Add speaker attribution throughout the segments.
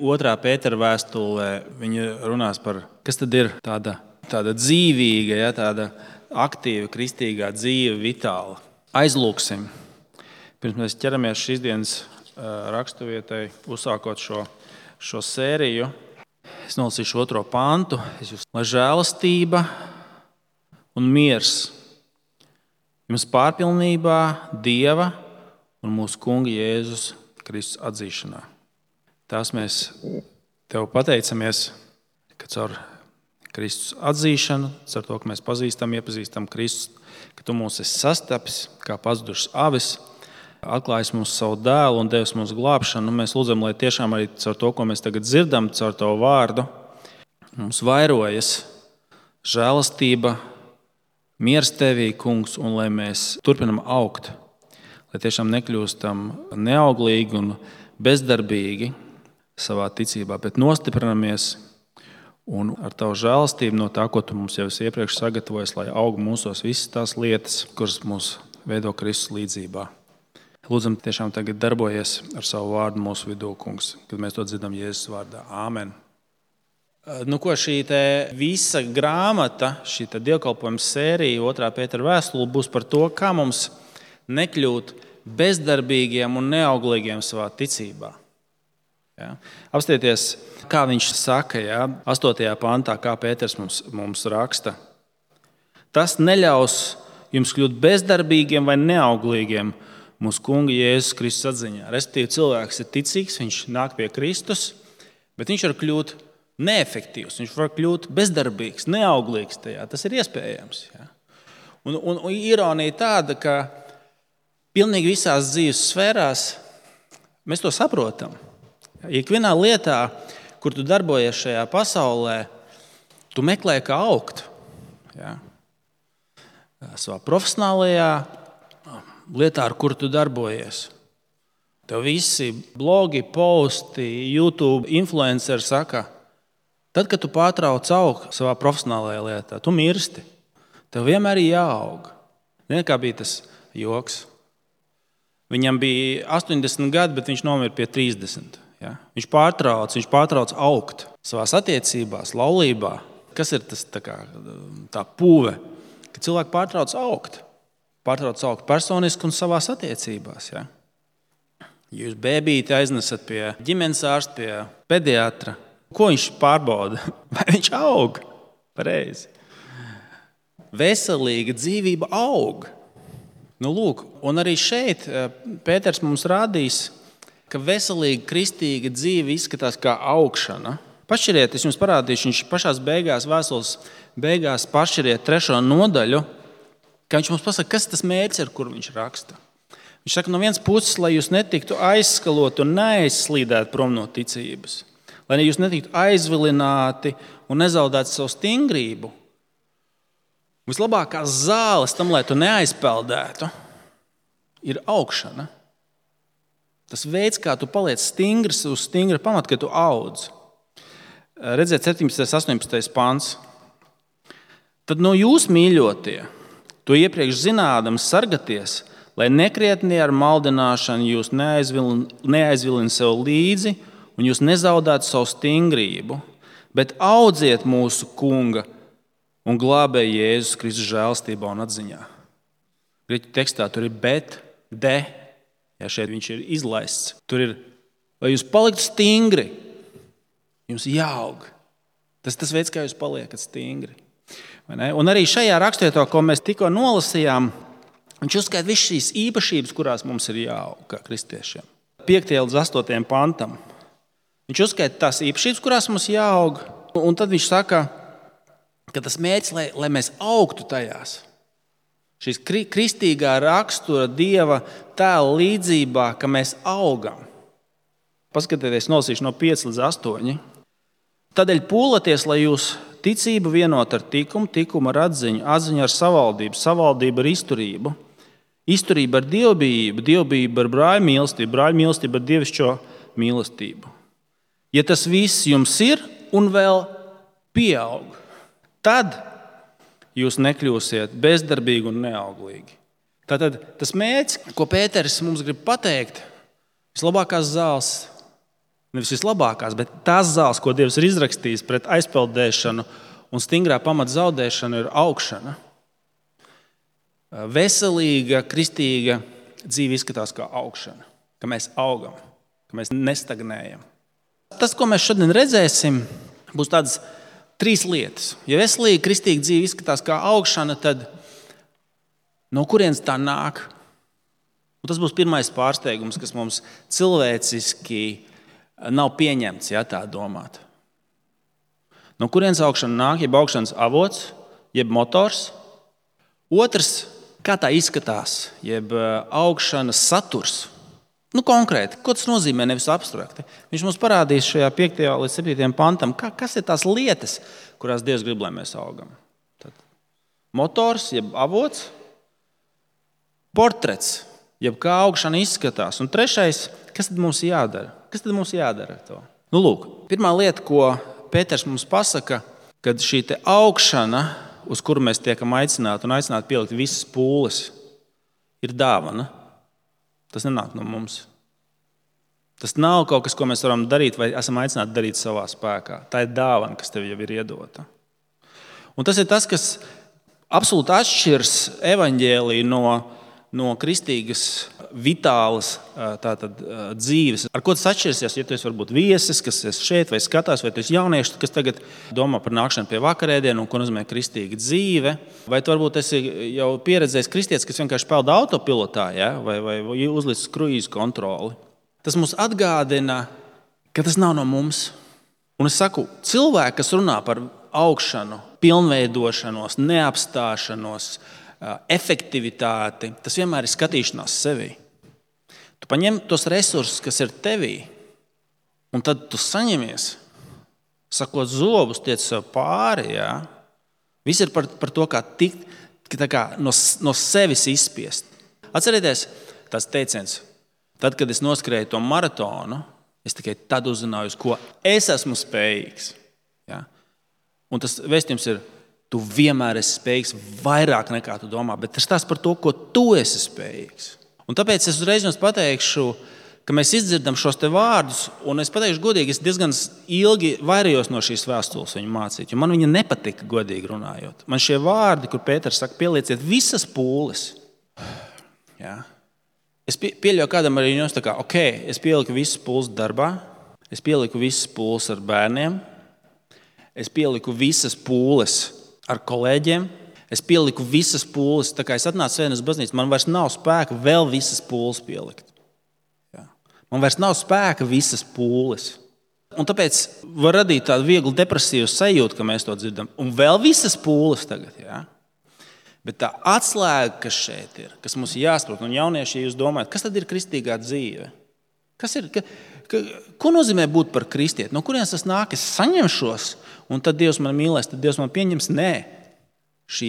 Speaker 1: 2. Pētera vēstulē viņa runās par, kas tad ir tāda dzīvīga, ja, tāda aktīva, kristīgā dzīve, vitāla. Aizlūksim. Pirms mēs ķeramies šīs dienas raksturvietai, uzsākot šo sēriju, es nolasīšu 2. pantu. Lai žēlastība un miers jums pārpilnībā Dieva un mūsu Kunga Jēzus Kristus atzīšanā. Tās mēs Tev pateicamies, ka caur Kristus atzīšanu, caur to, ka mēs iepazīstam Kristus, ka Tu mūs esi sastapis kā pazudušas avis, atklājis mums savu dēlu un devis mums glābšanu. Mēs lūdzam, lai tiešām arī caur to, ko mēs tagad dzirdam, caur Tavu vārdu, mums vairojas žēlastība, miers Tevī, Kungs, un lai mēs turpinam augt, lai tiešām nekļūstam neauglīgi un bezdarbīgi savā ticībā, bet nostiprinamies un ar Tavu žēlastību no tā, ko Tu mums jau esi iepriekš sagatavojis, lai aug mūsos visas tās lietas, kuras mūs veido Kristus līdzībā. Lūdzam, tiešām tagad darbojies ar savu vārdu mūsu vidū, Kungs, kad mēs to dzirdam Jēzus vārdā. Āmen. Šī visa grāmata, šī dievkalpojuma sērija, 2. Pētera vēstule, būs par to, kā mums nekļūt bezdarbīgiem un neauglīgiem savā ticībā. Ja? Apstieties, kā viņš saka, 8. pantā, kā Pēters mums raksta. Tas neļaus jums kļūt bezdarbīgiem vai neauglīgiem mūsu Kunga Jēzus Kristus atziņā. Respektīvi, cilvēks ir ticīgs, viņš nāk pie Kristus, bet viņš var kļūt neefektīvs, viņš var kļūt bezdarbīgs, neauglīgs tajā. Tas ir iespējams. Ja? Un ironija tāda, ka pilnīgi visās dzīves sfērās mēs to saprotam. Ikvienā lietā, kur tu darbojies šajā pasaulē, tu meklē, kā augt. Ja? Savā profesionālajā lietā, ar kuru tu darbojies. Tev visi blogi, posti, YouTube influenceri saka, tad, kad tu pārtrauc augt savā profesionālajā lietā, tu mirsti. Tev vienmēr ir jāaug. Kā bija tas joks? Viņam bija 80 gadi, bet viņš nomira pie 30. Ja? Viņš pārtrauc augt savās attiecībās, laulībā. Kas ir tas tā pūve? Ka cilvēki pārtrauc augt. Pārtrauc augt personiski un savās attiecībās. Ja? Jūs bēbīti aiznesat pie ģimenes ārsta, pie pediatra. Ko viņš pārbauda? Vai viņš aug? Pareizi. Veselīga dzīvība aug. Un arī šeit Pēters mums rādīs, ka veselīga kristīga dzīve izskatās kā augšana. Pašķiriet, es jums parādīšu, viņš pašās beigās, vēstules beigās pašķiriet 3. nodaļu, ka viņš mums pasaka, kas tas mērķis, ar kuru viņš raksta. Viņš saka, no vienas puses, lai jūs netiktu aizskalot un neaizslīdēt prom no ticības, lai jūs netiktu aizvilināti un nezaudētu savu stingrību. Vislabākās zāles tam, lai tu neaizpeldētu, ir augšana. Tas veids, kā tu paliec stingrs uz stingra pamata, ka tu audz. Redziet, 17. 18. pants. Tad no jūs, mīļotie, to iepriekš zinādams sargaties, lai nekrietni ar maldināšanu jūs neaizvilina sev līdzi un jūs nezaudētu savu stingrību, bet audziet mūsu Kunga un glābēja Jēzus Kristus žēlastībā un atziņā. Grieķu tekstā tur ir bet, de, ja šeit viņš ir izlaists. Tur ir, lai jūs paliktu stingri, jums jāaug. Tas veids, kā jūs paliekat stingri. Un arī šajā rakstvietā, ko mēs tikko nolasījām, viņš uzskaita visas šīs īpašības, kurās mums ir jāaug kā kristiešiem. 5. līdz 8. pantam. Viņš uzskaita tās īpašības, kurās mums jāaug, un tad viņš saka, ka tas mērķis, lai mēs augtu tajās. Šīs kristīgā rakstura Dieva tēla līdzībā, ka mēs augam. Paskatieties, nolasīšu no 5 līdz 8. Tādēļ pūlaties, lai jūs ticību vienot ar tikumu, tikumu ar atziņu, atziņu ar savaldību, savaldību ar izturību, izturību ar dievbijību, dievbijību ar brāļu mīlestību, brāļu mīlestību ar dievišķo mīlestību. Ja tas viss jums ir un vēl pieaug, tad jūs nekļūsiet bezdarbīgi un neauglīgi. Tātad tas mērķis, ko Pēters mums grib pateikt, vislabākās zāles nevis vislabākās, bet tās zāles, ko Dievs ir izrakstījis pret aizpeldēšanu un stingrā pamata zaudēšanu, ir augšana. Veselīga, kristīga dzīve izskatās kā augšana, ka mēs augam, ka mēs nestagnējam. Tas, ko mēs šodien redzēsim, būs tādas 3 lietas. Ja veselīga, kristīga dzīve izskatās kā augšana, tad no kurienes tā nāk? Un tas būs pirmais pārsteigums, kas mums cilvēciski nav pieņemts, ja tā domāt. No kurienes augšana nāk, jeb augšanas avots, jeb motors. Otrs, kā tā izskatās, jeb augšanas saturs. Konkrēti, ko tas nozīmē, nevis abstrakti. Viņš mums parādīs šajā 5. līdz 7. pantam, kas ir tās lietas, kurās Dievs grib, lai mēs augam. Tad motors, jeb avots, portrets, jeb kā augšana izskatās. Un trešais, kas tad mums jādara? Kas tad mums jādara ar to? Lūk, pirmā lieta, ko Pēters mums pasaka, kad šī te augšana, uz kuru mēs tiekam aicināti un aicināti pielikt visas pūles, ir dāvana. Tas nenāk no mums. Tas nav kaut kas, ko mēs varam darīt vai esam aicināti darīt savā spēkā. Tā ir dāvana, kas tev jau ir iedota. Un tas ir tas, kas absolūti atšķirs evaņģēliju no kristīgas, vitālas dzīves. Ar ko tas atšķirsies, ja tu esi varbūt viesis, kas esi šeit vai skatās, vai tu esi jaunieši, kas tagad domā par nākšanu pie vakarēdienu un ko nozīmē kristīga dzīve, vai tu varbūt esi jau pieredzējis kristietis, kas vienkārši peld autopilotā, ja? vai uzlicis kruīzu kontroli. Tas mums atgādina, ka tas nav no mums. Un es saku, cilvēki, kas runā par augšanu, pilnveidošanos, neapstāšanos, efektivitāti, tas vienmēr ir skatīšanās sevī. Tu paņem tos resursus, kas ir tevī, un tad tu saņemies, sakot zobus, tiec sev pāri. Ja? Viss ir par to, kā tikt no sevis izspiest. Atcerieties tās teiciens, tad, kad es noskrēju to maratonu, es tikai tad uzzināju, uz ko es esmu spējīgs. Ja? Un tas vēstījums ir, tu vienmēr esi spējīgs vairāk nekā tu domā, bet tas tās par to, ko tu esi spējīgs. Un tāpēc es uzreiz jums pateikšu, ka mēs izdzirdam šos te vārdus, un es pateikšu godīgi, es diezgan ilgi vairījos no šīs vēstules viņu mācīt, jo man viņa nepatika, godīgi runājot. Man šie vārdi, kur Pēters saka, pielieciet visas pūles. Ja? Es pieļauju kādam arī jums tā kā, es pieliku visas pūles darbā, es pieliku visas pūles ar bērniem, es pieliku visas pūles ar kolēģiem, es pieliku visas pūles, tā kā es atnācu svētdienas baznīcu, man vairs nav spēka vēl visas pūles pielikt. Ja. Man vairs nav spēka visas pūles. Un tāpēc var radīt tādu vieglu depresīvu sajūtu, ka mēs to dzirdam. Un vēl visas pūles tagad. Ja. Bet tā atslēga, kas šeit ir, kas mums jāsaprot, un jaunieši, ja jūs domājat, kas tad ir kristīgā dzīve? Kas ir, ko nozīmē būt par kristieti? No kurienes tas nāk? Es saņemšos, un tad Dievs man mīlēs, tad Dievs man pieņems? Nē. Šī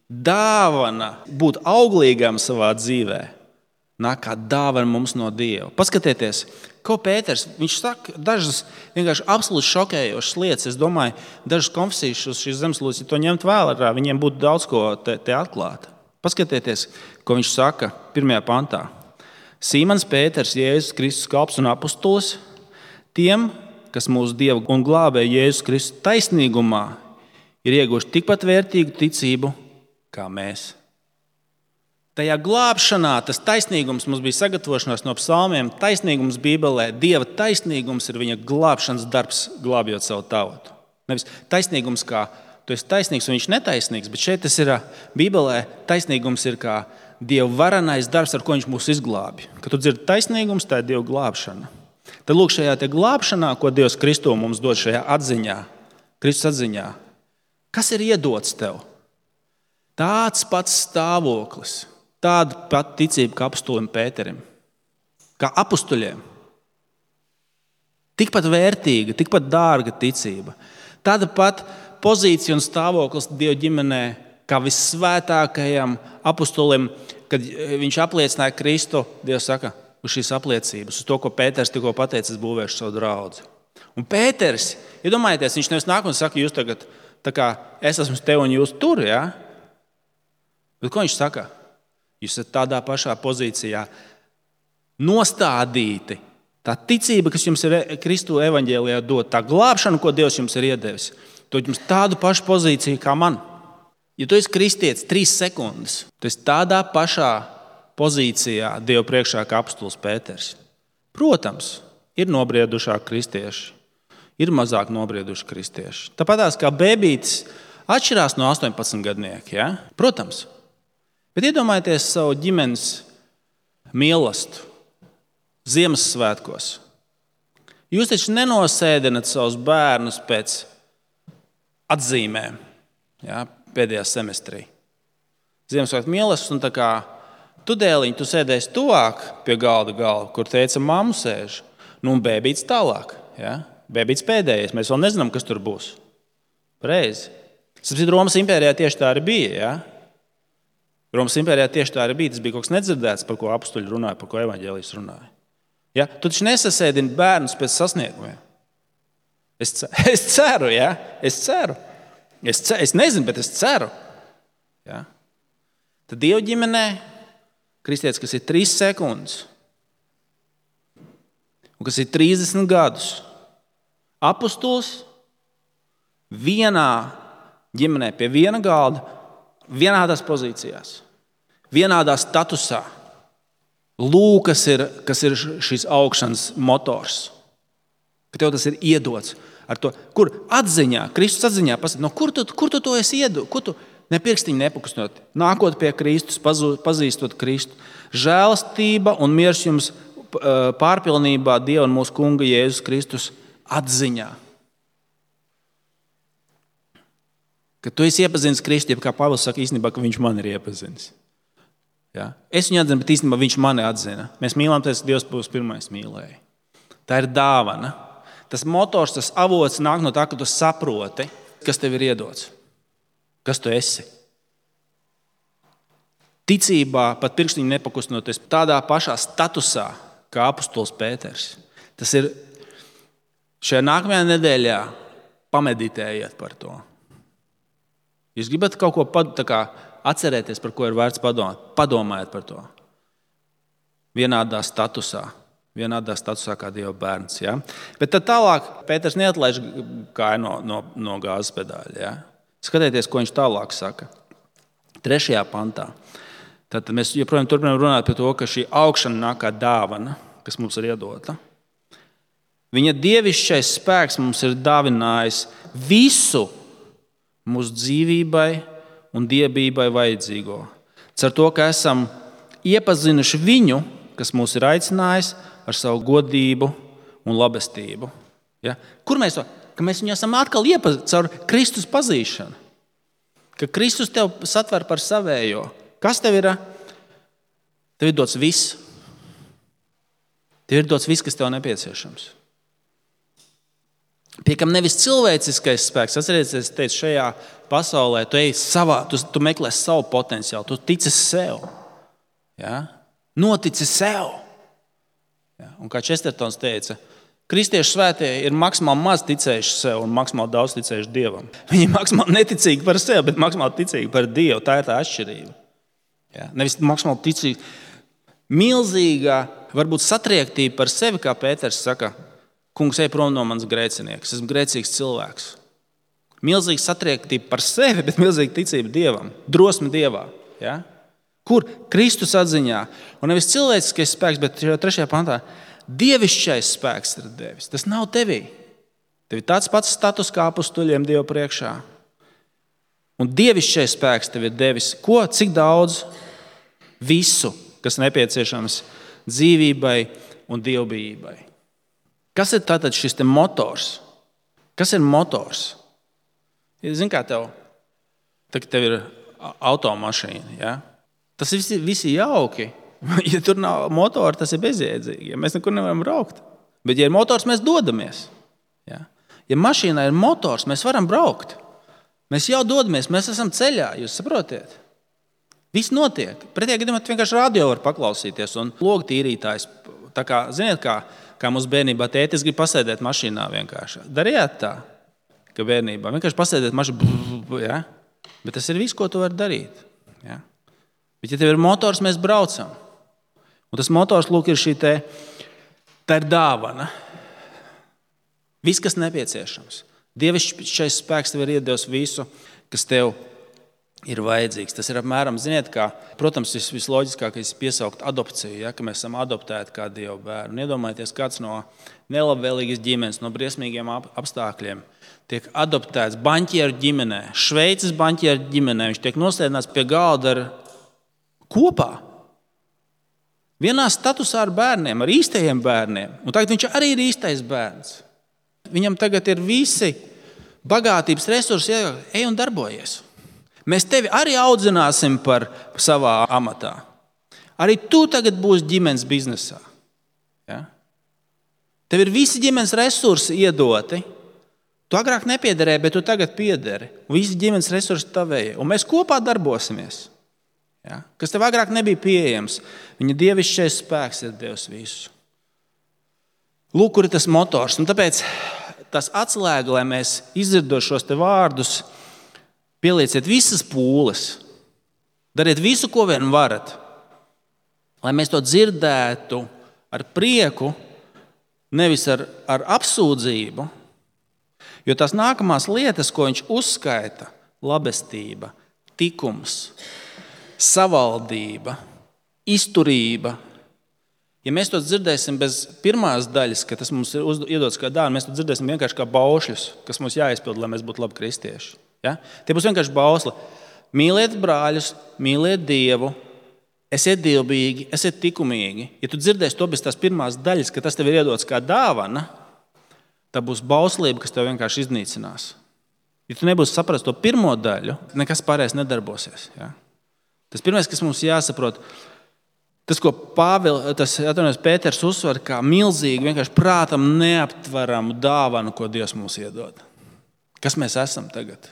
Speaker 1: dāvana būt auglīgam savā dzīvē nāk kā dāvana mums no Dieva. Paskatieties, ko Pēters, viņš saka dažas vienkārši absolūti šokējošas lietas. Es domāju, dažas konfesijas uz šīs zemeslūdes, ja to ņemt vērā, viņiem būtu daudz ko te atklāt. Paskatieties, ko viņš saka 1. pantā. Sīmans Pēters, Jēzus Kristus kalps un apustulis, tiem, kas mūsu Dieva un glābē Jēzus Kristus taisnīgumā, ir ieguvuši tikpat vērtīgu ticību kā mēs. Tajā glābšanā tas taisnīgums mums bija sagatavošanās no psalmiem. Taisnīgums Bībelē, Dieva taisnīgums ir viņa glābšanas darbs, glābjot savu tautu. Nevis taisnīgums kā tu esi taisnīgs un viņš netaisnīgs, bet šeit tas ir Bībelē, taisnīgums ir kā Dieva varenais darbs, ar ko viņš mūs izglābj. Kad tu dzirdi taisnīgums, tā ir Dieva glābšana. Tad lūk, šajā te glābšanā, ko Dievs Kristu mums dod šajā atziņā, Kristus atziņā, kas ir iedots tev? Tāds pats stāvoklis, tāda pat ticība kā apustulim Pēterim, kā apustuļiem. Tikpat vērtīga, tikpat dārga ticība. Tāda pat pozīcija un stāvoklis Dieva ģimenē kā vissvētākajam apustulim, kad viņš apliecināja Kristu, Dievs saka, uz šīs apliecības, uz to, ko Pēters tikko pateica, es būvēšu savu draudzi. Un Pēters, iedomājieties, viņš nevis nāk un saka, jūs tagad, tā kā es esmu tev un jūs tur, ja? Bet ko viņš saka? Jūs esat tādā pašā pozīcijā nostādīti Tā ticība, kas jums ir Kristu evaņģēlijā dot, tā glābšana, ko Dievs jums ir iedevis, dod jums tādu pašu pozīciju kā man. Ja tu esi kristietis 3 sekundes, tu esi tādā pašā pozīcijā Dieva priekšā kā apostols Pēters. Protams, ir nobriedušāki kristieši, ir mazāk nobrieduši kristieši. Tāpatās kā bēbītis atšķirās no 18 gadnieka. Ja? Protams. Bet iedomājieties savu ģimenes mīlestību Ziemassvētkos. Jūs taču nenosēdinat savus bērnus pēc atzīmēm, ja, pēdējā semestrī. Ziemassvētku mīlestība, un tā kā tu dēliņ, tu sēdēsi tuvāk pie galda, kur teica mammu sēž, nu un bēbīts tālāk. Ja. Bēbīts pēdējais, mēs vēl nezinām, kas tur būs. Pareizi. Romas impērijā tieši tā arī bija. Ja. Romas impērijā tieši tā arī bija. Tas bija kaut kas nedzirdēts, par ko apustuļi runāja, par ko evaņģēlijs runāja. Ja? Tu taču nesasēdini bērnus pēc sasniegumiem. Es ceru, ja? Es ceru. Es nezinu, bet es ceru. Ja? Tad Dieva ģimenē kristietis, kas ir 3 sekundes un kas ir 30 gadus, apostols vienā ģimenē pie viena galda, vienādās pozīcijās, vienādā statusā. Lūk, kas ir šis augšanas motors. Ka tev tas ir iedots. Ar to, kur atziņā, Kristus atziņā, pasaka, no kur tu to esi iedots? Kur tu nepirkstiņi nepakustot? Nākot pie Kristus, pazīstot Kristu. Žēlastība un miers jums pārpilnībā Dieva un mūsu Kunga Jēzus Kristus atziņā. Kad tu esi iepazinis Kristu, kā Pāvils saka, īstenībā, ka viņš man ir iepazinis. Ja? Es viņu atzinu, bet īstenībā viņš mani atzina. Mēs mīlam, tas Dievs būs pirmais mīlēja. Tā ir dāvana. Tas motors, tas avots nāk no tā, ka tu saproti, kas tev ir iedots. Kas tu esi. Ticībā pat pirkstiņu nepakustinoties tādā pašā statusā, kā apostols Pēters. Tas ir šajā nākamajā nedēļā pameditējiet par to. Jūs gribat kaut ko atcerēties, par ko ir vērts padomāt. Padomājiet par to. Vienādā statusā kā Dieva bērns. Ja? Bet tad tālāk Pēters neatlaiž kāju no gāzes pedāļa. Ja? Skatieties, ko viņš tālāk saka. 3. pantā. Tad mēs joprojām turpinām runāt par to, ka šī augšana nāk kā dāvana, kas mums ir iedota. Viņa dievišķais spēks mums ir dāvinājis visu mūsu dzīvībai un dievībai vajadzīgo. Cer to, ka esam iepazinuši viņu, kas mūs ir aicinājis ar savu godību un labestību. Ja? Kur mēs to? Ka mēs viņu esam atkal iepazinuši caur Kristus pazīšanu. Ka Kristus tev satver par savējo. Kas tev ir? Tev ir dots viss. Tev ir dots viss, kas tev nepieciešams. Piekam nevis cilvēciskais spēks. Atcerieties, es teicu, šajā pasaulē tu meklē savu potenciālu, tu tici sev. Ja? Notici sev. Ja? Un kā Čestertons teica, kristiešu svētie ir maksimāli maz ticējuši sev un maksimāli daudz ticējuši Dievam. Viņi ir maksimāli neticīgi par sevi, bet maksimāli ticīgi par Dievu. Tā ir tā atšķirība. Ja? Nevis maksimāli ticīgi. Milzīgā, varbūt satriektība par sevi, kā Pēters saka, Kungs, ej prom no manas grēcinieks. Esmu grēcīgs cilvēks. Milzīga satriektība par sevi, bet milzīga ticība Dievam. Drosme Dievā. Ja? Kur? Kristus atziņā. Un nevis cilvēciskais spēks, bet 3. pantā dievišķais spēks ir devis. Tas nav tevī. Tev ir tāds pats status kā apostuļiem Dieva priekšā. Un dievišķais spēks tev ir devis. Ko? Cik daudz? Visu, kas nepieciešams dzīvībai un dievbijībai. Kas ir tātad šis te motors? Kas ir motors? Zini, kā tev ir automašīna. Ja? Tas viss ir jauki. Ja tur nav motora, tas ir bezjēdzīgi. Ja mēs nekur nevaram braukt. Bet, ja ir motors, mēs dodamies. Ja? Ja mašīnā ir motors, mēs varam braukt. Mēs jau dodamies, mēs esam ceļā. Jūs saprotiet? Viss notiek. Pretējā gadījumā vienkārši radio var paklausīties un logu tīrītājs. Tā kā, ziniet, kā mūsu bērnībā tētis grib pasēdēt mašīnā vienkārši. Darījāt tā, ka bērnībā vienkārši pasēdēt mašīnā, ja? Bet tas ir viss, ko tu vari darīt. Ja? Bet, ja tev ir motors, mēs braucam. Un tas motors, lūk, ir šī Tā ir dāvana. Viss, kas nepieciešams. Dievišķais spēks tev ir iedevis visu, kas tev ir vajadzīgs. Tas ir apmēram, ziniet, kā, protams, visloģiskākais piesaukt adopciju, ja, ka mēs esam adoptēti kā Dieva bērni. Iedomājieties, kāds no nelabvēlīgas ģimenes, no briesmīgiem apstākļiem tiek adoptēts baņķieru ģimenē, Šveices baņķieru ģimenē. Viņš tiek nosēdināts pie galda kopā. Vienā statusā ar bērniem, ar īstajiem bērniem. Un tagad viņš arī ir īstais bērns. Viņam tagad ir visi bagātības resursi, ej un darbojies. Mēs tevi arī audzināsim par savā amatā. Arī tu tagad būsi ģimenes biznesā. Ja? Tev ir visi ģimenes resursi iedoti. Tu agrāk nepiederēji, bet tu tagad piederi. Visi ģimenes resursi tavēji. Un mēs kopā darbosimies. Ja? Kas tev agrāk nebija pieejams. Viņa dievišķais spēks ir Dievs visu. Lūk, kur ir tas motors. Un tāpēc tas atslēga, lai mēs izdzirdot šos te vārdus, pielieciet visas pūles. Dariet visu, ko vien varat. Lai mēs to dzirdētu ar prieku, nevis ar apsūdzību. Jo tās nākamās lietas, ko viņš uzskaita, labestība, tikums, savaldība, izturība. Ja mēs to dzirdēsim bez pirmās daļas, ka tas mums ir iedots kā dāvana, mēs to dzirdēsim vienkārši kā baušļus, kas mums jāizpild, lai mēs būtu labi kristieši. Ja? Tie būs vienkārši bausli. Mīliet brāļus, mīliet Dievu, esiet dievbijīgi, esiet tikumīgi. Ja tu dzirdēsi to bez tās pirmās daļas, ka tas tev ir iedots kā dāvana, tā būs bauslība, kas tev vienkārši iznīcinās. Ja tu nebūsi saprast to pirmo daļu, nekas pārējais nedarbosies. Ja? Tas pirmais, kas mums jāsaprot, tas, ko Pēters uzsver kā milzīgi, vienkārši prātam neaptveramu dāvanu, ko Dievs mums iedod. Kas mēs esam tagad?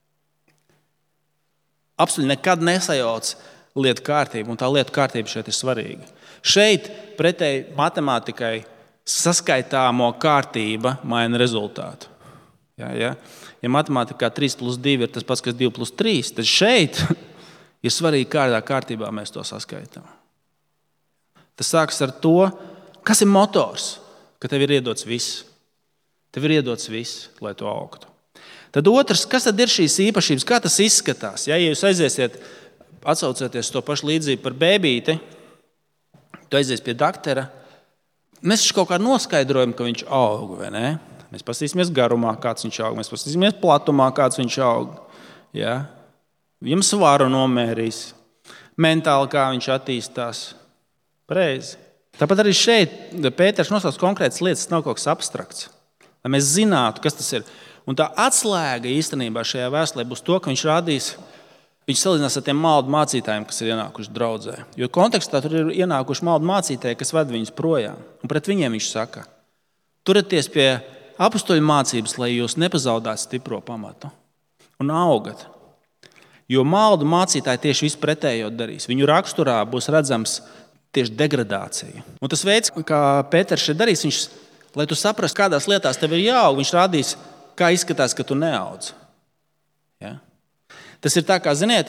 Speaker 1: Absolūti nekad nesajauc lietu kārtību, un tā lietu kārtība šeit ir svarīga. Šeit pretēji matemātikai saskaitāmo kārtība maina rezultātu. Ja matemātikā 3+2 ir tas pats, kas 2+3, tad šeit ir svarīgi, kādā kārtībā mēs to saskaitām. Tas sākas ar to, kas ir motors, ka tev ir iedots viss. Tev ir iedots viss, lai tu augtu. Tad otrs, kas tad ir šīs īpašības, kā tas izskatās? Ja jūs aiziesiet, atsaucoties to pašu līdzību par bēbīti, tu aizies pie daktera, mēs kaut kā noskaidrojam, ka viņš aug, vai ne? Mēs paskatīsimies garumā, kāds viņš aug, mēs paskatīsimies platumā, kāds viņš aug. Ja? Viņam svaru nomērīs, mentāli kā viņš attīstās. Pareizi. Tāpat arī šeit Pēters nosauc konkrētas lietas, tas nav kaut kas abstrakts. Lai mēs zinātu, kas tas ir. Un tā atslēga īstenībā šajā vēstulē būs to, ka viņš salīdzinās ar tiem maldu mācītājiem, kas ir ienākuši draudzē. Jo kontekstā tur ir ienākuši maldu mācītāji, kas ved viņus projām. Un pret viņiem viņš saka, turieties pie apustuļu mācības, lai jūs nepazaudātu stipro pamatu un augat. Jo maldu mācītāji tieši visu pretējo darīs. Viņu raksturā būs redzams tieši degradācija. Un tas veids, kā Pēters šeit darīs, lai tu saprastu, kādās lietās tev ir jāaug, viņš rādīs, kā izskatās, ka tu neaudz. Ja? Tas ir tā, kā, ziniet,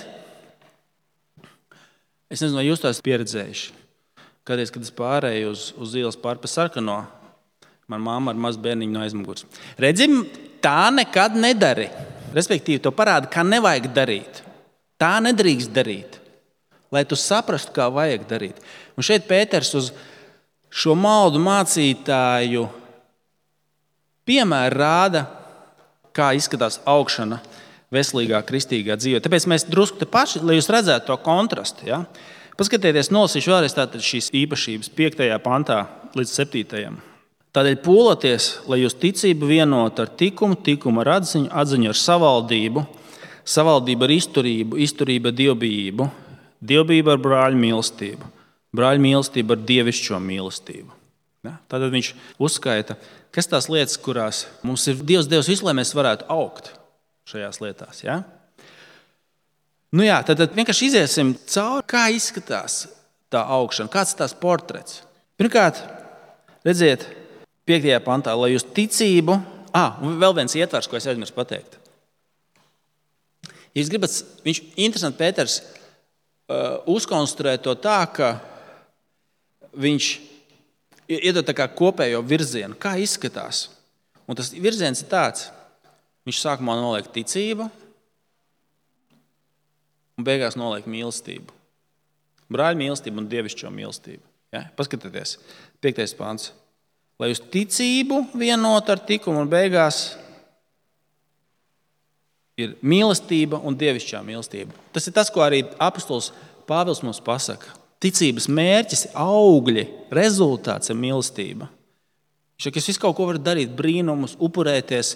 Speaker 1: es nezinu, vai jūs to esat pieredzējuši. Kādreiz, kad es pārēju uz ielas pār pa sarkano, man mamma ar mazu bērniņu no aizmugures. Redzi, tā nekad nedari. Respektīvi, to parāda, kā nevajag darīt. Tā nedrīkst darīt. Lai tu saprastu, kā vajag darīt. Un šeit Pēters uz šo maldu mācītāju piemēru rāda, kā izskatās augšana veselīgā kristīgā dzīvē. Tāpēc mēs drusku te paši, lai jūs redzētu to kontrastu. Ja? Paskatieties, nolasīšu vēlreiz tātad šīs īpašības 5. pantā līdz 7. Tādēļ pūloties, lai jūs ticību vienot ar tikumu, tikumu ar atziņu, atziņu ar savaldību, savaldību ar izturību, izturību ar dievbijību, dievbijība ar brāļu mīlestību, brāļu mīlestību ar dievišķo mīlestību. Ja? Tātad viņš uzskaita, kas tās lietas, kurās mums ir Dievs visu, lai mēs varētu augt šajās lietās. Ja? Nu jā, tad vienkārši iziesim cauri, kā izskatās tā augšana, kāds tās portrets. Pirmkārt, redziet, 5. pantā, lai jūs ticību, un vēl viens ietvers, ko es aizmirsu pateikt. Ja jūs gribat, viņš interesanti Pēters uzkonstruē to tā, ka viņš iedod tā kā kopējo virzienu, kā izskatās. Un tas virziens ir tāds, viņš sākumā noliek ticību un beigās noliek mīlestību. Brāļa mīlestību un dievišķo mīlestību. Ja? Paskatieties, 5. pants. Lai uz ticību vienot ar tikumu un beigās ir mīlestība un dievišķā mīlestība. Tas ir tas, ko arī apostols Pāvils mums pasaka. Ticības mērķis, augļi, rezultāts ir mīlestība. Viņš saka, es visu kaut ko varu darīt, brīnumus, upurēties,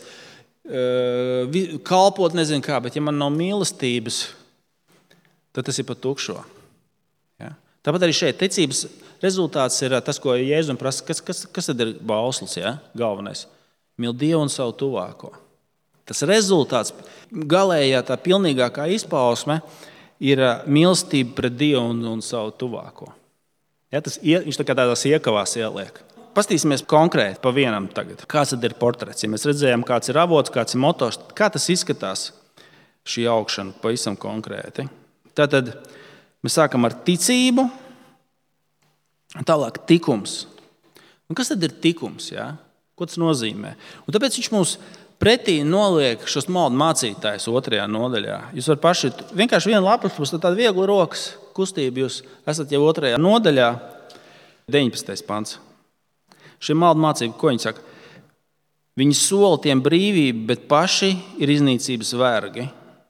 Speaker 1: kalpot, nezinu kā, bet ja man nav mīlestības, tad tas ir pat tukšo. Ja? Tāpat arī šeit ticības rezultāts ir tas, ko Jēzus prasa. Kas tad ir bauslis, ja? Galvenais? Mīl Dievu un savu tuvāko. Tas rezultāts, galējā tā pilnīgākā izpausme, ir mīlestība pret Dievu un savu tuvāko. Ja, viņš tā kā tādās iekavās ieliek. Pastīsimies konkrēti pa vienam tagad. Kāds tad ir portrets? Ja mēs redzējām, kāds ir avots, kāds ir motors, kā tas izskatās šī augšana pavisam konkrēti. Tātad mēs sākam ar ticību, tālāk tikums. Un kas tad ir tikums? Ja? Ko tas nozīmē? Un tāpēc viņš mums pretī noliek šos maldu mācītājus 2. nodaļā. Jūs varat paši vienkārši vienu lapas pusi, tāda viegla rokas kustība. Jūs esat jau 2. nodaļā, 19. pants. Šie maldu mācība, ko viņi saka? Viņi sola tiem brīvību, bet paši ir iznīcības vergi.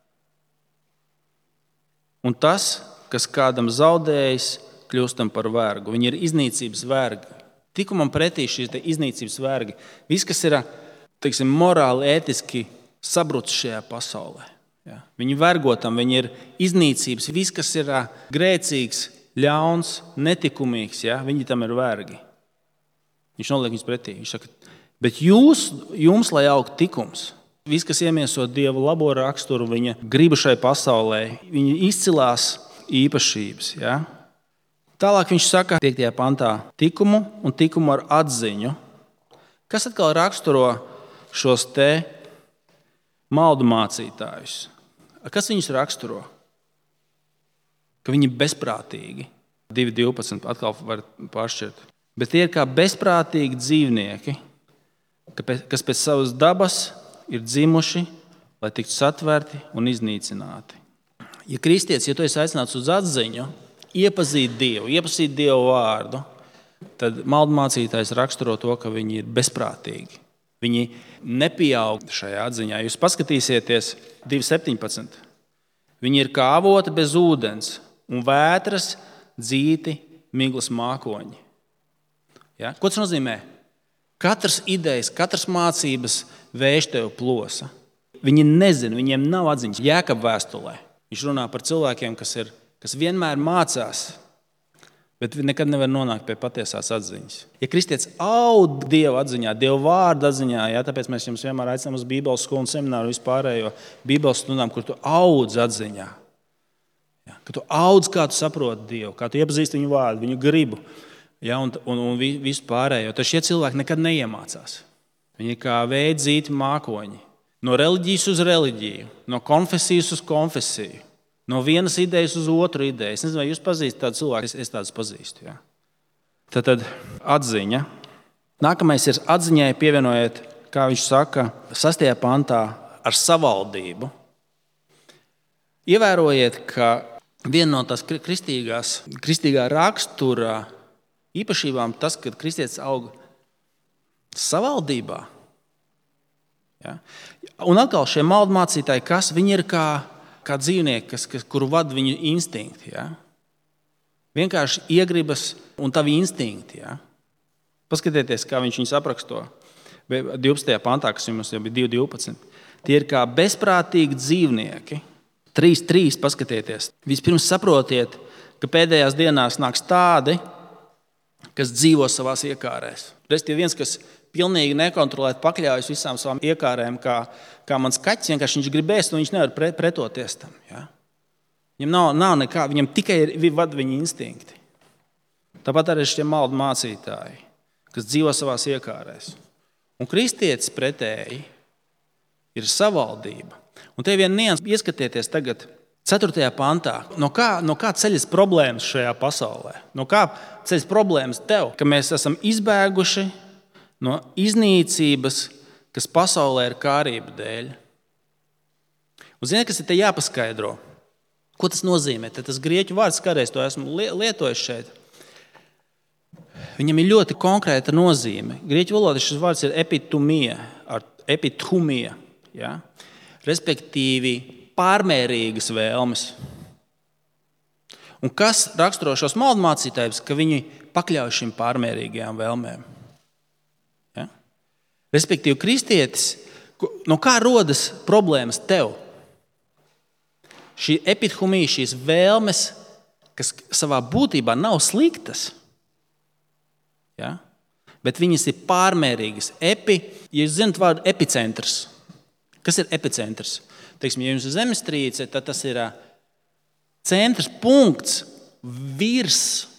Speaker 1: Un tas, kas kādam zaudējis, kļūstam par vergu. Viņi ir iznīcības vergi. Tikumam pretī šīs iznīcības vergi. Viss, kas ir morāli, ētiski sabrucis šajā pasaulē. Ja? Viņi vergotam, viņi ir iznīcības. Viss, kas ir grēcīgs, ļauns, netikumīgs, ja? Viņi tam ir vergi. Viņš noliek viņus pretī. Viņš saka, bet jums, lai aug tikums, viss, kas iemieso Dieva labo raksturu, viņa griba šai pasaulē, viņa izcilās īpašības. Ja? Tālāk viņš saka 5. pantā tikumu un tikumu ar atziņu. Kas atkal raksturo šos te maldu mācītājus? Kas viņus raksturo? Ka viņi ir bezprātīgi. 2.12. atkal var pāršķirt. Bet tie ir kā bezprātīgi dzīvnieki, kas pēc savas dabas ir dzimuši, lai tiktu satverti un iznīcināti. Ja kristietis, ja tu esi aicināts uz atziņu, iepazīt Dievu vārdu, tad maldu mācītājs raksturo to, ka viņi ir bezprātīgi. Viņi nepieaug šajā atziņā. Jūs paskatīsieties 2.17. Viņi ir kā avoti bez ūdens un vētras, dzīti, miglas mākoņi. Ja? Ko tas nozīmē? Katras idejas, katras mācības vējš tev plosa. Viņi nezina, viņiem nav atziņas. Jēkab vēstulē viņš runā par cilvēkiem, kas vienmēr mācās, bet nekad nevar nonākt pie patiesās atziņas. Ja kristietis aug Dieva atziņā, Dieva vārda atziņā, ja, tāpēc mēs jums vienmēr aicinām uz Bībeles skolu un semināru vispārējo Bībeles stundām, kur tu audz atziņā. Ja, ka tu audz, kā tu saproti Dievu, kā tu iepazīsti viņu vārdu, viņu gribu, ja, un visu pārējo. Tad šie cilvēki nekad neiemācās. Viņi ir kā veidzīti mākoņi. No reliģijas uz reliģiju, no konfesijas uz konfesiju. No vienas idejas uz otru ideju. Es nezinu, vai jūs pazīstat tādu cilvēku, es tādus pazīstu. Ja? Tad atziņa. Nākamais ir atziņai pievienojiet, kā viņš saka, 6. pantā ar savaldību. Ievērojiet, ka viena no tās kristīgā rakstura īpašībām tas, ka kristietis aug savaldībā. Ja? Un atkal šie maldu mācītāji, viņi ir kā dzīvnieki, kuru vada viņu instinkti. Ja? Vienkārši iegribas un tavi instinkti. Ja? Paskatieties, kā viņš viņus apraksto 12. pantā, kas jums jau bija 2.12. Tie ir kā bezprātīgi dzīvnieki. 3.3. paskatieties. Vispirms saprotiet, ka pēdējās dienās nāks tādi, kas dzīvo savās iekārēs. Respektīvi viens, kas pilnīgi nekontrolēti pakļaujas visām savām iekārēm, kā mans kaķis, vienkārši viņš gribēs, un viņš nevar pretoties tam. Ja? Viņam nav nekā, viņam tikai vada viņa instinkti. Tāpat arī šie maldu mācītāji, kas dzīvo savās iekārēs. Un kristietis pretēji ir savaldība. Un te vien nians ieskatieties tagad 4. pantā. No kā ceļas problēmas šajā pasaulē? No kā ceļas problēmas tev? Ka mēs esam izbēguši no iznīcības, kas pasaulē ir kārība dēļ. Un zini, kas ir te jāpaskaidro? Ko tas nozīmē? Tas grieķu vārds, kādreiz to esmu lietojis šeit. Viņam ir ļoti konkrēta nozīme. Grieķu valodā šis vārds ir epithumija. Ja? Respektīvi, pārmērīgas vēlmes. Un kas raksturo šos maldu mācītājus, ka viņi pakļauj šīm pārmērīgajām vēlmēm? Ja? Respektīvi, kristietis, no kā rodas problēmas tev? Šī epithumija, šīs vēlmes, kas savā būtībā nav sliktas, ja? Bet viņas ir pārmērīgas. Ja jūs zinat vārdu epicentrs, kas ir epicentrs? Teiksim, ja jums ir zemestrīce, tad tas ir centrs, punkts virs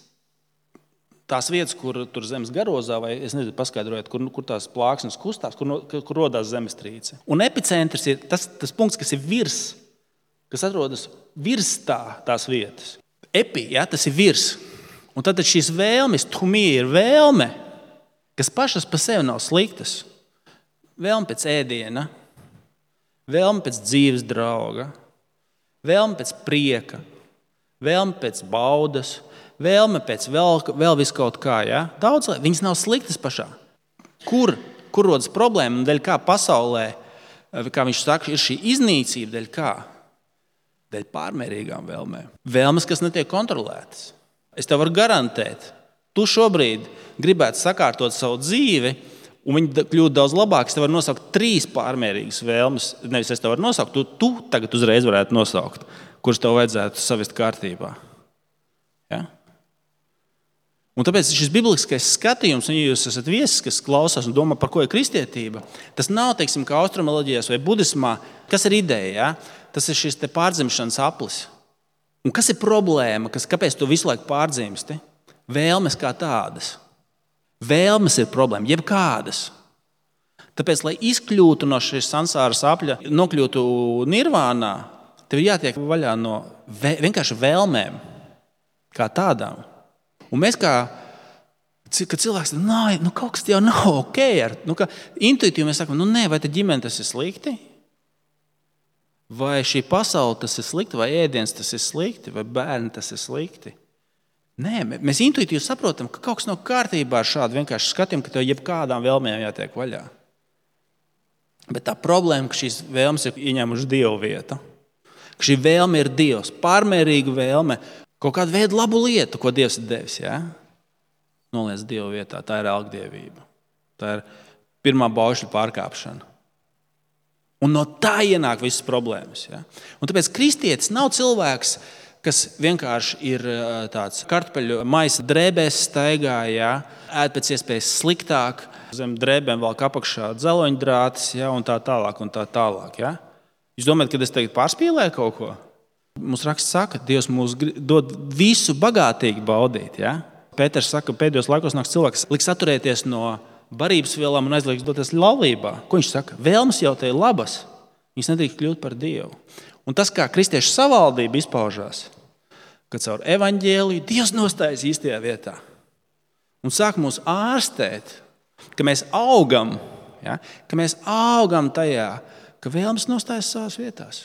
Speaker 1: tās vietas, kur tur zemes garozā, vai es nezinu, paskaidrojiet, kur tās plāksnes kustās, kur rodās zemestrīce. Un epicentrs ir tas punkts, kas ir virs, kas atrodas virs tās vietas. Ja, tas ir virs. Un tad šīs vēlmes, thumija ir vēlme, kas pašas pa sevi nav sliktas. Vēlme pēc ēdiena, vēlme pēc dzīves drauga, vēlme pēc prieka, vēlme pēc baudas, vēlme pēc vēl viskaut kā. Ja? Daudz, viņas nav sliktas pašā. Kur rodas problēma un dēļ kā pasaulē, kā viņš saka, ir šī iznīcība, dēļ kā? Dēļ pārmērīgām vēlmēm. Vēlmes, kas netiek kontrolētas. Es tev varu garantēt, tu šobrīd gribētu sakārtot savu dzīvi, un viņi kļūt daudz labāk. Es tev varu nosaukt 3 pārmērīgas vēlmes. Nevis es tev varu nosaukt, tu tagad uzreiz varētu nosaukt, kuras tev vajadzētu savest kārtībā. Ja? Un tāpēc šis bibliskais skatījums, un ja jūs esat viesis, kas klausās un domā, par ko ir kristietība, tas nav, teiksim, kā austrumreliģijās vai budismā. Kas ir ideja? Ja? Tas ir šis te pārdzimšanas aplis. Un kas ir problēma? Kāpēc tu visu laiku pārdzimsti? Vēlmes kā tādas. Vēlmes ir problēma, jebkādas. Tāpēc, lai izkļūtu no šīs sansāras apļa, nokļūtu nirvānā, tev ir jātiek vaļā no vienkārši vēlmēm kā tādām. Un mēs kad cilvēks kaut kas jau nav ok. Intuitīvi mēs sakam, vai te ģimene tas ir slikti? Vai šī pasaule tas ir slikti? Vai ēdiens tas ir slikti? Vai bērni tas ir slikti? Nē, mēs intuitīvi saprotam, ka kaut kas nav kārtībā ar šādu vienkārši skatījumu, ka tev jebkādām vēlmēm jātiek vaļā. Bet tā problēma, ka šīs vēlmes ir ieņēmušas Dievu vietu. Ka šī vēlme ir Dievs, pārmērīga vēlme, kaut kādu veidu labu lietu, ko Dievs ir devis. Ja? Noliec Dievu vietā, tā ir algdievība. Tā ir pirmā baušļa pārkāpšana. Un no tā ienāk visas problēmas. Ja? Un tāpēc kristietis nav cilvēks, kas vienkārši ir tāds kartupeļu maisa drēbēs staigā, ja? Ēd pēc iespējas sliktāk, zem drēbēm vēl apakšā dzeloņdrātis, ja? Un tā tālāk. Ja? Jūs domājat, ka es tagad pārspīlēju kaut ko? Mums raksts saka, Dievs mūs dod visu bagātīgi baudīt. Ja? Pēters saka, ka pēdējos laikos nāks cilvēks, liks atturēties no barības vielām un aizliekas doties laulībā. Ko viņš saka? Vēlmes jau te ir labas. Viņas nedrīkst kļūt par Dievu. Un tas, kā kristiešu savaldība izpaužās, kad caur evaņģēliju Dievs nostājas īstajā vietā un sāk mūs ārstēt, ka mēs augam, ja? Ka mēs augam tajā, ka vēlmes nostājas savās vietās.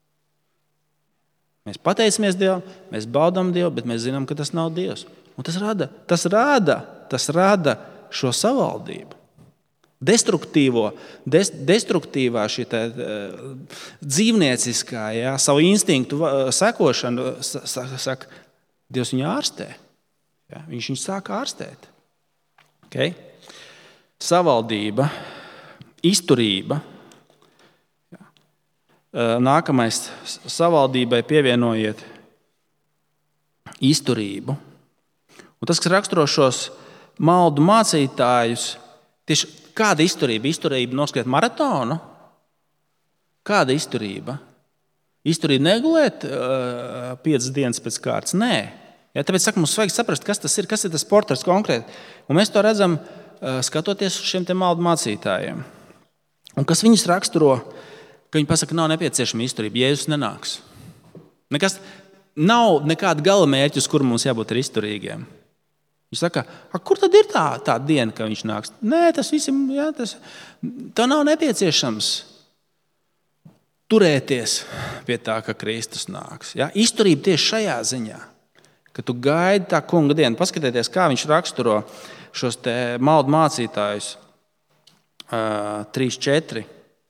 Speaker 1: Mēs pateicamies Dievam, mēs baudām Dievu, bet mēs zinām, ka tas nav Dievs. Un tas rada šo savaldību. Destruktīvā šī dzīvnieciskā, ja, savu instinktu sekošanu, saka, Dievs viņu ārstē. Ja, viņš sāk ārstēt. Okay? Savaldība, izturība. Ja. Nākamais savaldībai pievienojiet izturību. Un tas, kas raksturo šos maldu mācītājus, tieši kāda izturība? Izturība noskriet maratonu? Kāda izturība? Izturība negulēt 5 dienas pēc kārtas? Nē. Ja, tāpēc mums vajag saprast, kas tas ir sports konkrēti. Un mēs to redzam, skatoties uz šiem maldu mācītājiem. Un kas viņus raksturo, ka viņi pasaka, nav nepieciešama izturība, Jēzus nenāks. Nav nekāda gala mērķa, uz kuru mums jābūt izturīgiem. Viņš saka, kur tad ir tā diena, kad viņš nāks? Nē, tas visam, tā nav nepieciešams turēties pie tā, ka Kristus nāks. Ja? Izturība tieši šajā ziņā, ka tu gaidi tā kunga dienu. Paskatieties, kā viņš raksturo šos te maldu mācītājus 3-4.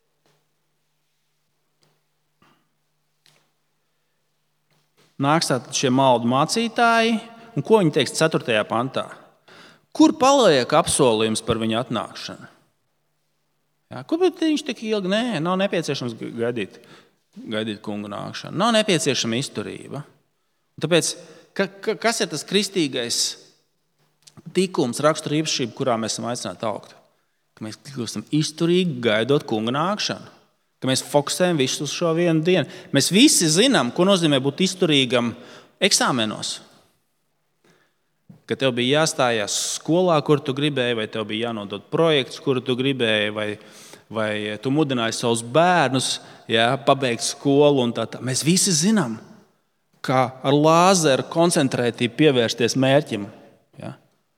Speaker 1: Nāks tātad šie maldu mācītāji, un ko viņi teiks 4. pantā? Kur paliek apsolījums par viņu atnākšanu? Ja, kur viņš tik ilgi? Nē, nav nepieciešams gaidīt kunga nākšanu. Nav nepieciešama izturība. Tāpēc, kas ir tas kristīgais tikums, rakstura īpašība, kurā mēs esam aicināti augt? Ka mēs kļūstam izturīgi gaidot kunga nākšanu. Ka mēs fokusējam visu uz šo vienu dienu. Mēs visi zinām, ko nozīmē būt izturīgam eksāmenos. Ka tev bija jāstājās skolā, kur tu gribēji, vai tev bija jānodod projekts, kuru tu gribēji, vai tu mudināji savus bērnus pabeigt skolu. Un tā. Mēs visi zinām, kā ar lāzeru koncentrētību pievērsties mērķim. Ja?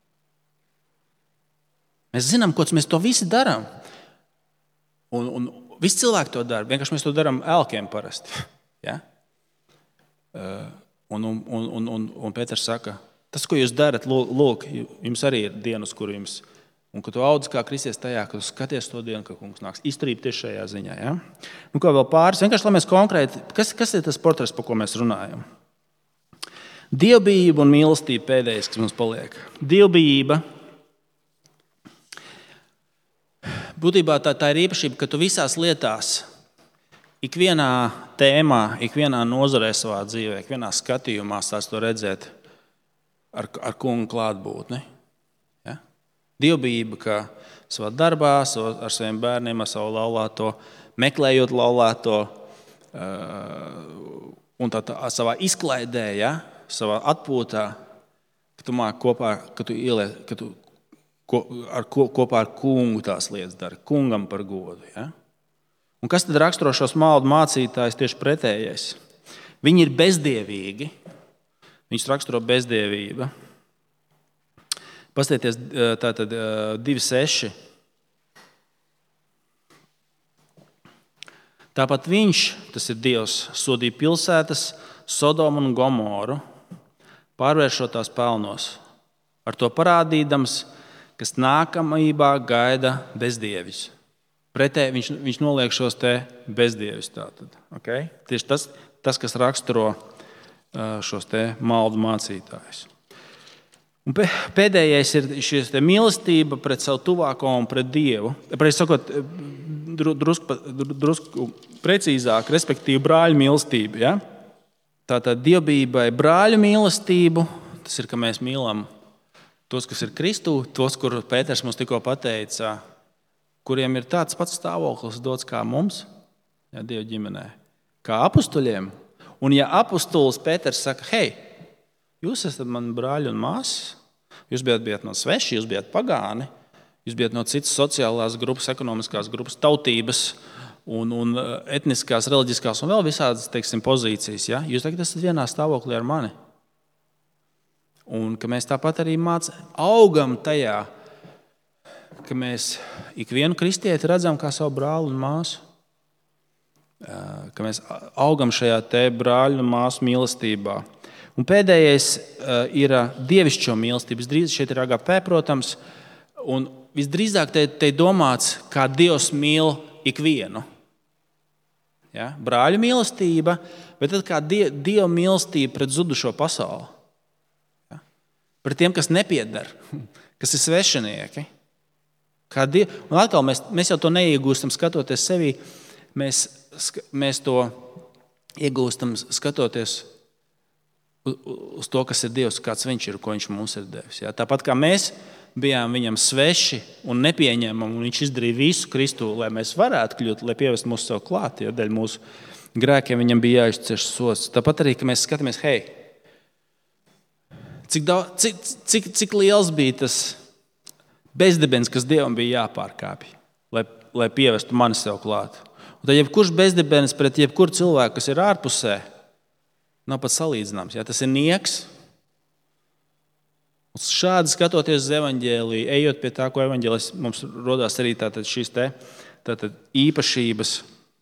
Speaker 1: Mēs zinām, ko mēs to visi darām. Un visi cilvēki to dara. Vienkārši mēs to darām elkiem parasti. Ja? Un Pēters saka, tas, ko jūs darat, lūk, jums arī ir dienas, kur jums, un ka tu audz kā kristies tajā, ka tu skaties to dienu, ka kungs nāks. Izturība tieši šajā ziņā. Ja? Nu, ko vēl pāris? Vienkārši, lai mēs konkrēti, kas ir tas portrets, par ko mēs runājam? Dievbijība un mīlestība pēdējais, kas mums paliek. Dievbijība. Būtībā tā ir īpašība, ka tu visās lietās, ikvienā tēmā, ikvienā nozarē savā dzīvē, ikvienā skatījumā stāst to redzēt ar kungu klātbūtni. Ja? Dievbijība, ka savā darbā, ar saviem bērniem, ar savu laulāto, meklējot laulāto, un tā savā izklaidē, ja? Savā atpūtā, ka tu māk kopā, kopā ar kungu tās lietas dara, kungam par godu. Ja? Un kas tad raksturo šos maldu mācītājus tieši pretējais? Viņi ir bezdievīgi. Viņš raksturo bezdievība. Pastieties tātad 2.6. Tāpat viņš, tas ir Dievs, sodīja pilsētas Sodomu un Gomoru, pārvēršot tās pelnos, ar to parādīdams, kas nākamībā gaida bezdievis. Pretēji viņš noliek šos te bezdievis. Okay? Tieši tas, kas raksturo šos te maldu mācītājus. Un pēdējais ir šī mīlestība pret savu tuvāko un pret Dievu. Sakot, drusku precīzāk, respektīvi brāļu mīlestība. Ja? Tātad dievbijībai brāļu mīlestību, tas ir, ka mēs mīlam tos, kas ir Kristū, tos, kur Pēters mums tikko pateica, kuriem ir tāds pats stāvoklis dots kā mums, ja, Dieva ģimenē, kā apustuļiem. Un ja apustulis Pēters saka, hei, jūs esat mani brāļi un māsas, jūs bijat no sveši, jūs bijat pagāni, jūs bijat no citas sociālās grupas, ekonomiskās grupas, tautības un etniskās, reliģiskās un vēl visādas, teiksim, pozīcijas. Ja? Jūs tagad esat vienā stāvoklī ar mani. Un ka mēs tāpat arī augam tajā, ka mēs ikvienu kristieti redzam kā savu brāli un māsu. Ka mēs augam šajā te brāļu un māsu mīlestībā. Un pēdējais ir dievišķo mīlestības. Šeit ir agapē, protams, un visdrīzāk te domāts, kā Dievs mīl ikvienu. Ja? Brāļu mīlestība, bet tad kā Dieva mīlestība pret zudušo pasauli. Ja? Pret tiem, kas nepieder, kas ir svešinieki. Un atkal mēs jau to neiegūstam skatoties sevī, mēs to iegūstam skatoties uz to, kas ir Dievs, kāds viņš ir, ko viņš mums ir devis. Ja? Tāpat kā mēs bijām viņam sveši un nepieņemam, un viņš izdarīja visu Kristu, lai mēs varētu kļūt, lai pievest mūsu sev klāt, ja dēļ mūsu grēkiem viņam bija jāizcieš sods. Tāpat arī, ka mēs skatāmies, hei, cik liels bija tas bezdibens, kas Dievam bija jāpārkāpj, lai pievestu mani sev klāt. Un tad jebkurš bezdibens pret jebkuru cilvēku, kas ir ārpusē, Nav pat salīdzināms. Ja? Tas ir nieks. Un šādi skatoties uz evaņģēliju, ejot pie tā, ko evaņģēlis mums rodās arī tātad šīs tātad īpašības,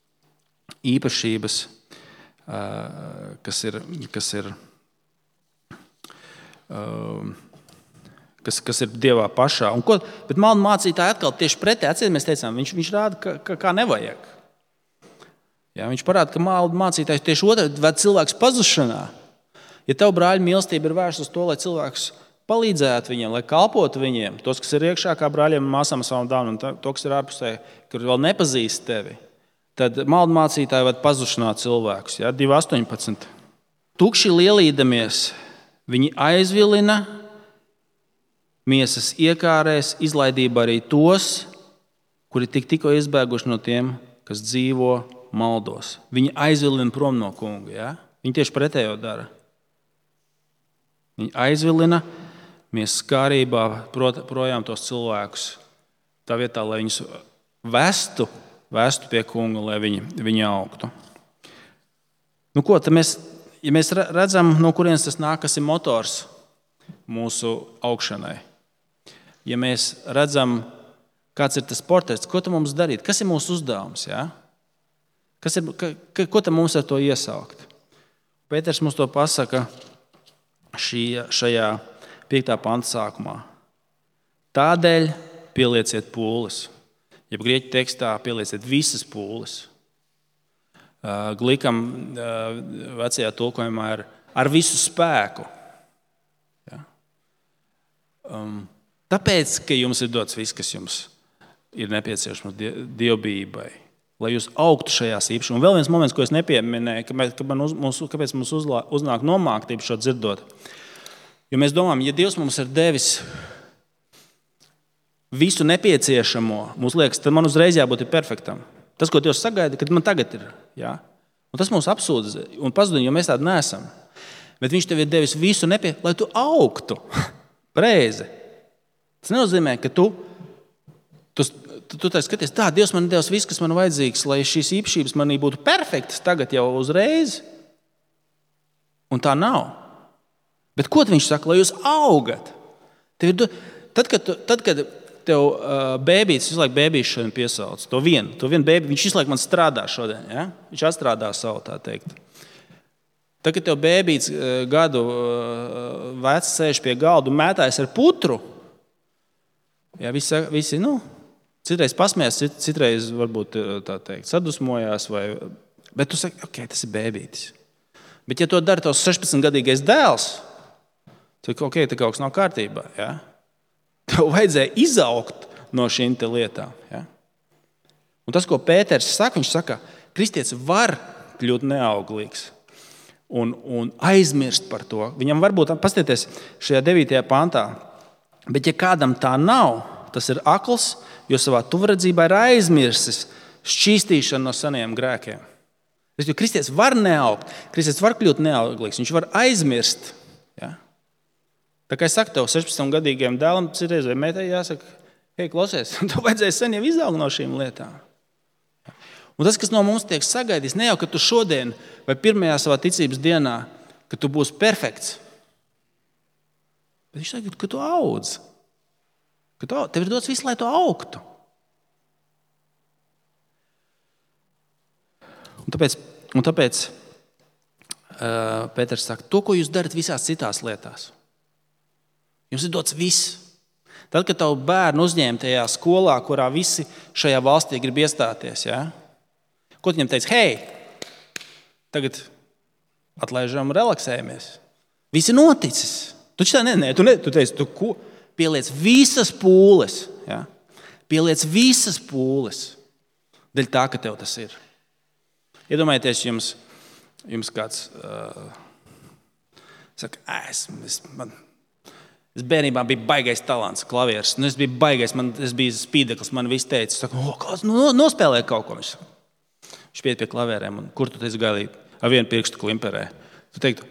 Speaker 1: kas ir Dievā pašā. Bet maldu mācītāji atkal tieši pretēji, atcīm mēs teicām, viņš rāda, kā nevajag. Ja, viņš parāda, ka maldu mācītājs tieši otrādi ved cilvēks pazušanā. Ja tev, brāļi, mīlestība ir vērsta uz to, lai cilvēks palīdzētu viņiem, lai kalpotu viņiem, tos, kas ir iekšā kā brāļiem un māsām savam dāvanu, un to, kas ir ārpusē, kur vēl nepazīst tevi, tad maldu mācītāji ved pazušanā cilvēkus. Ja? 2.18. Tukši lielīdamies, viņi aizvilina miesas iekārēs, izlaidība arī tos, kuri tikko izbēguši no tiem, kas dzīvo maldos. Viņi aizvilina prom no kunga. Ja? Viņi tieši pretējo dara. Viņi aizvilina miesas kārībā projām tos cilvēkus. Tā vietā, lai viņus vestu pie kunga, lai viņi augtu. Nu ko, tad ja mēs redzam, no kurienes tas nāk, kas ir motors mūsu augšanai. Ja mēs redzam, kāds ir tas portretis, ko tad mums darīt? Kas ir mūsu uzdevums? Ja? Ko tad mums ar to iesaukt? Pēters mums to pasaka šajā 5. panta sākumā. Tādēļ pielieciet pūles. Ja grieķu tekstā pielieciet visas pūles. Glikam vecajā tulkojumā ir ar visu spēku. Ja? Tāpēc, ka jums ir dots viss, kas jums ir nepieciešams dievbijībai, lai jūs augtu šajās īpašumās. Un vēl viens moments, ko es nepieminēju, kāpēc mums uznāk nomāktība šo dzirdot. Jo mēs domājam, ja Dievs mums ir devis visu nepieciešamo, mums liekas, tad man uzreiz jābūt perfektam. Tas, ko Dievs sagaida, kad man tagad ir. Ja? Un tas mūs apsūdz un pazudina, jo mēs tādi neesam. Bet viņš tev ir devis visu lai tu augtu. Pareizi. Tas nenozīmē, ka tu tā skaties, Dievs man devis visu, kas man vajadzīgs, lai šīs īpašības manī būtu perfektas tagad jau uzreiz. Un tā nav. Bet ko viņš saka, lai jūs augat? Tad, kad tev bēbītis visu laiku bēbīšu šodien piesauc, to vienu bēbī, viņš visu laiku man strādā šodien, ja? Viņš atstrādā savu, tā teikt. Tad, kad tev bēbītis gadu vecs sēž pie galda un mētājas ar putru, ja, visi citreiz pasmējās, citreiz varbūt tā teikt, sadusmojās, bet tu saki, ok, tas ir bēbītis. Bet ja to dara tavs 16-gadīgais dēls, tad ok, te kaut kas nav kārtībā. Ja? Tev vajadzēja izaugt no šīm lietām. Ja? Un tas, ko Pēters saka, viņš saka, kristietis var kļūt neauglīgs un aizmirst par to. Viņam varbūt, paskatieties šajā 9. pantā, bet ja kādam tā nav, tas ir akls, jo savā tuvredzībā ir aizmirsis šķīstīšanu no seniem grēkiem. Jo kristietis var neaugt, kristietis var kļūt neauglīgs, viņš var aizmirst. Ja? Tā kā es saku tev 16-gadīgajam dēlam, citreiz vai meitai jāsaka, hei, klausies, tev vajadzēja sen jau izaugt no šīm lietām. Un tas, kas no mums tiek sagaidīts, ne jau, ka tu šodien vai pirmajā savā ticības dienā, ka tu būsi perfekts, bet viņš saka, ka tu audz. Tev ir dots viss, lai tu augtu. Un tāpēc Pēters saka, to, ko jūs darat visās citās lietās. Jums ir dots viss. Tad, kad tavu bērnu uzņēma tajā skolā, kurā visi šajā valstī grib iestāties, ja? Ko viņam teica? Hei, tagad atlaižam, relaksējamies. Viss ir noticis. Tu teici, tu pieliec visas pūles. Ja? Pieliec visas pūles. Dēļ tā, ka tev tas ir. Iedomājieties, jums kāds saka, es bērnībā biju baigais talants, klavieris. Es biju baigais, es biju spīdeklis, man viss teica, saka, nospēlē kaut ko. Viņš pieiet pie klavierēm, un kur tu teici gailīt? Ar vienu pirkstu klimperē. Tu teiktu,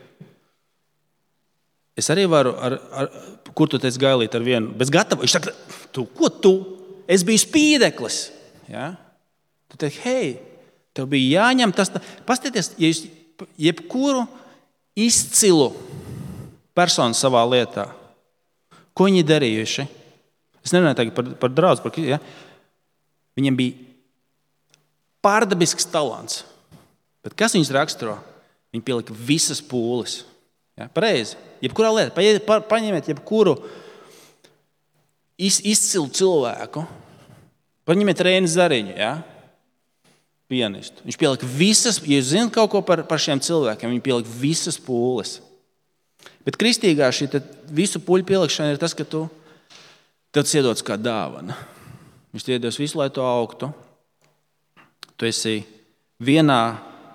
Speaker 1: es arī varu, kur tu teici gailīt ar vienu, bez gatava. Viņš saka, ko tu? Es biju spīdeklis. Ja? Tu teiksi, hei, tev bija jāņem tas. Pastieties, ja jūs jebkuru izcilu personu savā lietā. Ko viņi darījuši? Es nerunāju tagad par draudzi, ja? Viņiem bija pārdabisks talants. Bet kas viņus raksturo? Viņi pielika visas pūles. Ja? Pareizi. Jebkurā lietā. Paņemiet jebkuru izcilu cilvēku. Paņemiet Reini Zariņu, ja? Pianistu. Viņš pielika visas, ja jūs zināt kaut ko par šiem cilvēkiem, viņi pielika visas pūles. Bet kristīgā šī visu pūļu pielikšana ir tas, ka tev tas iedots kā dāvana. Viņš te iedos visu, lai tu augtu. Tu esi vienā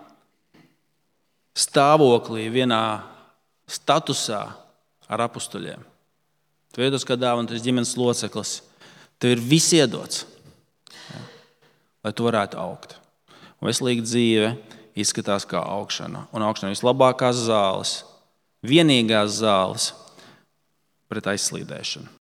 Speaker 1: stāvoklī, vienā statusā ar apustuļiem. Tu iedos kā dāvana, tu esi ģimenes loceklis. Tev ir viss iedots, ja, lai tu varētu augt. Un veselīga dzīve izskatās kā augšana. Un augšana ir vislabākās zāles, vienīgās zāles pret aizslīdēšanu.